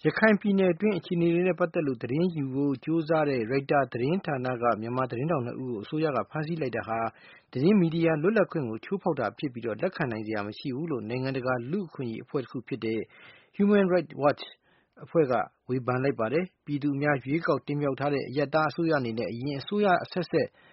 ရခိုင်ပြည်နယ်အတွင်းအခြေအနေတွေနဲ့ပတ်သက်လို့သတင်းယူဖို့ကြိုးစားတဲ့ Reuters သတင်းဌာနကမြန်မာသတင်းထောက်2ဦးကိုအစိုးရကဖမ်းဆီးလိုက်တာဟာသတင်းမီဒီယာလွတ်လပ်ခွင့်ကိုချိုးဖောက်တာဖြစ်ပြီးလက်ခံနိုင်စရာမရှိဘူးလို့နိုင်ငံတကာလူ့အခွင့်အရေးအဖွဲ့တစ်ခုဖြစ်တဲ့ Human Rights Watch အဖွဲ့ကဝေဖန်လိုက်ပါတယ်။ပြည်သူအများရွေးကောက်တင်မြှောက်ထားတဲ့အရပ်သားအစိုးရအနေနဲ့အရင်စစ်အဆက်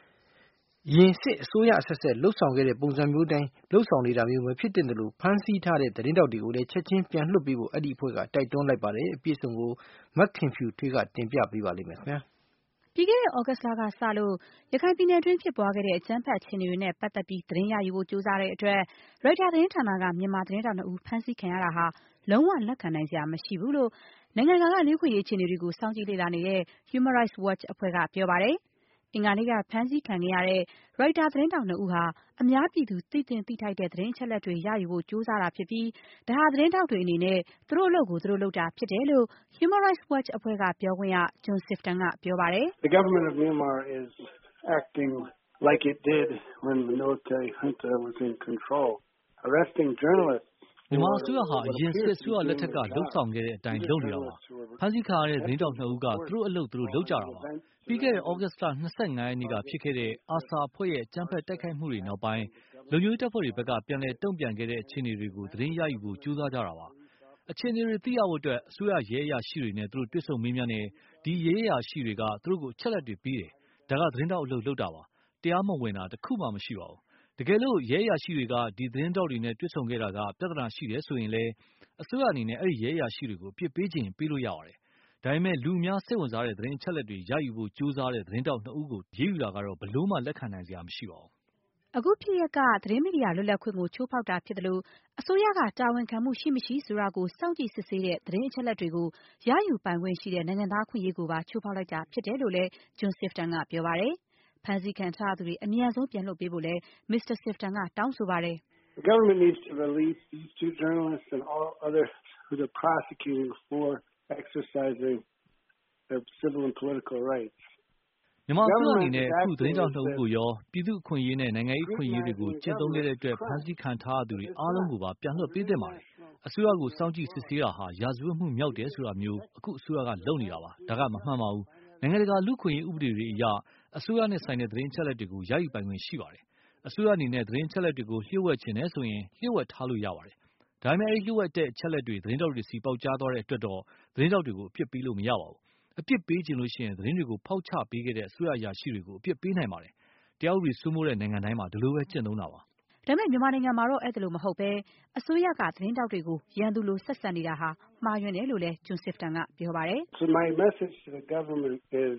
ဆက်လုပ်ဆောင်ခဲ့တဲ့ပုံစံမျိုးတိုင်းလုပ်ဆောင်နေတာမျိုးမဖြစ်သင့်တယ်လို့ဖမ်းဆီးထားတဲ့သတင်းထောက်တွေကိုလည်းချက်ချင်းပြန်လွှတ်ပေးဖို့အဲဒီအဖွဲ့ကတိုက်တွန်းလိုက်ပါတယ်။အပြည့်အစုံကိုမခင်ဖြူထွေးကတင်ပြပေးပါလိမ့်မယ်ခင်ဗျာ။ပြီးခဲ့တဲ့သြဂုတ်လကစလို့ရခိုင်ပြည်နယ်အတွင်းဖြစ်ပွားခဲ့တဲ့အကြမ်းဖက်အခြေအနေတွေနဲ့ပတ်သက်ပြီးသတင်းရယူဖို့ကြိုးစားတဲ့အတွက် Reuters သတင်းဌာနကမြန်မာသတင်းထောက်2ဦးဖမ်းဆီးခံရတာဟာလုံးဝလက်ခံနိုင်စရာမရှိဘူးလို့နိုင်ငံတကာကလူ့အခွင့်အရေးအခြေအနေတွေကိုစောင့်ကြည့်လေ့လာနေတဲ့ Human Rights Watch အဖွဲ့ကပြောပါတယ်။အင်္ဂါနေ့ကဖမ်းဆီးခံခဲ့ရတဲ့ Reuters သတင်းထောက်2ဦးဟာအများပြည်သူသိသင့်သိထိုက်တဲ့သတင်းအချက်အလက်တွေရယူဖို့ကြိုးစားတာဖြစ်ပြီးဒါဟာသတင်းထောက်တွေအနေနဲ့သူတို့အလုပ်ကိုသူတို့လုပ်တာဖြစ်တယ်လို့ Human Rights Watch အဖွဲ့ကပြောခွင့်ရ John Sifton ကပြောပါတယ်။ The government of Myanmar is acting like it did when the military junta was in control, arresting journalists. မြန်မာအစိုးရဟာအရင်စစ်အစိုးရလက်ထက်ကလှုပ်ဆောင်ခဲ့တဲ့အတိုင်းလုပ်နေတာပါ။ဖမ်းဆီးခံရတဲ့သတင်းထောက်2ဦးကသူတို့အလုပ်သူတို့လုပ်ကြတာပါ။ပြီးခဲ့တဲ့သြဂုတ်လ25ရက်နေ့ကဖြစ်ခဲ့တဲ့ ARSA အဖွဲ့ရဲ့အကြမ်းဖက်တိုက်ခိုက်မှုတွေနောက်ပိုင်းလုံခြုံရေးတပ်ဖွဲ့တွေဘက်ကပြန်လည်တုံ့ပြန်ခဲ့တဲ့အခြေအနေတွေကိုသတင်းရယူဖို့ကြိုးစားကြတာပါ။အခြေအနေတွေသိရဖို့အတွက်အစိုးရရဲအရာရှိတွေနဲ့သူတို့တွေ့ဆုံမေးမြန်းနေဒီရဲအရာရှိတွေကသူတို့ကိုအချက်လက်တွေပေးတယ်။ဒါကသတင်းထောက်အလုပ်လုပ်တာပါ။တရားမဝင်တာတခုမှမရှိပါဘူး။တကယ်လို့ရဲအရာရှိတွေကဒီသတင်းထောက်တွေနဲ့တွေ့ဆုံခဲ့တာကပြဿနာရှိတယ်ဆိုရင်လည်းအစိုးရအနေနဲ့အဲ့ဒီရဲအရာရှိတွေကိုအပြစ်ပေးခြင်းပေးလို့ရပါတယ်။ဒါပေမဲ့လူအများစိတ်ဝင်စားတဲ့သတင်းအချက်လက်တွေရယူဖို့ကြိုးစားတဲ့သတင်းထောက်2ဦးကိုရေးယူတာကတော့ဘလို့မှလက်ခံနိုင်စရာမရှိပါဘူး။အခုဖြစ်ရပ်ကသတင်းမီဒီယာလွတ်လပ်ခွင့်ကိုချိုးဖောက်တာဖြစ်တယ်လို့အစိုးရကတာဝန်ခံမှုရှိမရှိဆိုတာကိုစောင့်ကြည့်စစ်ဆေးတဲ့သတင်းအချက်အလက်တွေကိုရယူပိုင်ခွင့်ရှိတဲ့နိုင်ငံသားအခွင့်အရေးကိုပါချိုးဖောက်လိုက်တာဖြစ်တယ်လို့လည်း John Sifton ကပြောပါတယ်။ဖမ်းဆီးခံထားရသူတွေအမြန်ဆုံးပြန်လွှတ်ပေးဖို့လည်း Mr. Sifton ကတောင်းဆိုပါတယ်။ The government needs to release these two journalists and all others who they're prosecuting for exercising their civil and political rights. မြန်မာအစိုးရအနေနဲ့အခုသတင်းထောက်2ဦးကိုရောပြည်သူ့အခွင့်အရေးနဲ့နိုင်ငံရေးအခွင့်အရေးတွေကိုကျင့်သုံးခဲ့တဲ့အတွက်ဖမ်းဆီးခံထားရသူတွေအားလုံးကိုပါပြန်လွှတ်ပေးသင့်ပါတယ်။အစိုးရကိုစောင့်ကြည့်စစ်ဆေးတာဟာရာဇဝတ်မှုမြောက်တယ်ဆိုတာမျိုးအခုအစိုးရကလုပ်နေတာပါ။ဒါကမမှန်ပါဘူး။နိုင်ငံတကာလူ့အခွင့်အရေးဥပဒေတွေအရအစိုးရနဲ့ဆိုင်တဲ့သတင်းအချက်အလက်တွေကိုရယူပိုင်ခွင့်ရှိပါတယ်။အစိုးရအနေနဲ့သတင်းအချက်အလက်တွေကိုလျှို့ဝှက်ချင်တယ်ဆိုရင်လျှို့ဝှက်ထားလို့ရပါတယ်။ဒါပေမဲ့အဲဒီလျှို့ဝှက်တဲ့အချက်အလက်တွေသတင်းထောက်တွေစီပေါက်ကြားသွားတဲ့အတွက်တော့သတင်းထောက်တွေကိုအပြစ်ပေးလို့မရပါဘူး။အပြစ်ပေးချင်လို့ရှိရင်သတင်းတွေကိုဖောက်ချပေးခဲ့တဲ့အစိုးရအရာရှိတွေကိုအပြစ်ပေးနိုင်ပါတယ်။တရားဥပဒေစိုးမိုးတဲ့နိုင်ငံတိုင်းမှာဒီလိုပဲကျင့်သုံးတာပါ။ဒါပေမဲ့မြန်မာနိုင်ငံမှာတော့အဲ့ဒါလိုမဟုတ်ပဲအစိုးရကသတင်းထောက်တွေကိုရန်သူလိုဆက်ဆံနေတာဟာမှားယွင်းတယ်လို့လည်း John Sifton ကပြောပါတယ်။ So my message to the government is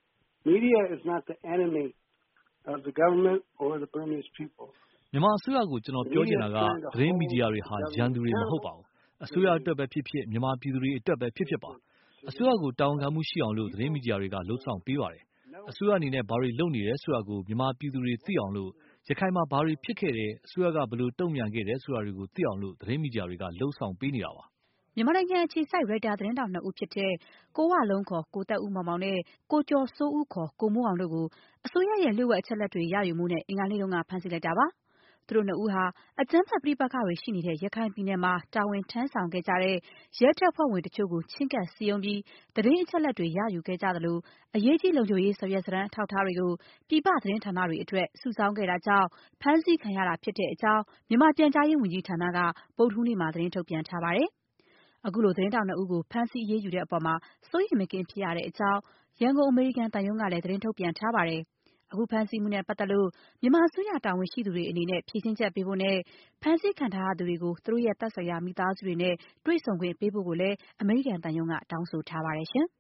media is not the enemy of the government or the Burmese people. မြန်မာအစိုးရကိုကျွန်တော်ပြောချင်တာကသတင်းမီဒီယာတွေဟာရန်သူတွေမဟုတ်ပါဘူး။အစိုးရအတွက်ပဲဖြစ်ဖြစ်မြန်မာပြည်သူတွေအတွက်ပဲဖြစ်ဖြစ်ပါ။အစိုးရကိုတာဝန်ခံမှုရှိအောင်လို့သတင်းမီဒီယာတွေကလှုံ့ဆော်ပေးပါတယ်။အစိုးရအနေနဲ့ဘာတွေလုပ်နေတယ်ဆိုတာကိုမြန်မာပြည်သူတွေသိအောင်လို့ရခိုင်မှာဘာတွေဖြစ်ခဲ့တယ်အစိုးရကဘယ်လိုတုံ့ပြန်ခဲ့တယ်ဆိုတာတွေကိုသိအောင်လို့သတင်းမီဒီယာတွေကလှုံ့ဆော်ပေးနေတာပါ။မြန်မာနိုင်ငံအခြေစိုက် Reuters သတင်းထောက်2ဦးဖြစ်တဲ့ကိုဝလုံးခေါ်ကိုသက်ဦးမောင်မောင်နဲ့ကိုကျော်စိုးဦးခေါ်ကိုမိုးအောင်တို့ကိုအစိုးရရဲ့လျှို့ဝှက်အချက်အလက်တွေရယူမှုနဲ့အင်္ဂါနေ့ကဖမ်းဆီးလိုက်တာပါ။သူတို့2ဦးဟာအကြမ်းဖက်ပဋိပက္ခတွေရှိနေတဲ့ရခိုင်ပြည်နယ်မှာတာဝန်ထမ်းဆောင်ခဲ့ကြတဲ့ရဲတပ်ဖွဲ့ဝင်တချို့ကိုချဉ်းကပ်စည်းရုံးပြီးသတင်းအချက်အလက်တွေရယူခဲ့ကြသလိုအရေးကြီးလုံခြုံရေးစာရွက်စာတမ်းအထောက်အထားတွေကိုပြည်ပသတင်းဌာနတွေအတွက်စုဆောင်းခဲ့တာကြောင့်ဖမ်းဆီးခံရတာဖြစ်တဲ့အကြောင်းမြန်မာပြန်ကြားရေးဝန်ကြီးဌာနကဗုဒ္ဓဟူးနေ့မှာသတင်းထုတ်ပြန်ထားပါတယ်။အခုလိုသတင်းထောက်2ဦးကိုဖမ်းဆီးအရေးယူတဲ့အပေါ်မှာစိုးရိမ်မကင်းဖြစ်ရတဲ့အကြောင်းရန်ကုန်အမေရိကန်သံရုံးကလည်းသတင်းထုတ်ပြန်ထားပါတယ်။အခုဖမ်းဆီးမှုနဲ့ပတ်သက်လို့မြန်မာအစိုးရတာဝန်ရှိသူတွေအနေနဲ့ဖြေရှင်းချက်ပေးဖို့နဲ့ဖမ်းဆီးခံထားရသူတွေကိုသူတို့ရဲ့သက်ဆိုင်ရာမိသားစုတွေနဲ့တွေ့ဆုံခွင့်ပေးဖို့ကိုလည်းအမေရိကန်သံရုံးကတောင်းဆိုထားပါတယ်ရှင်။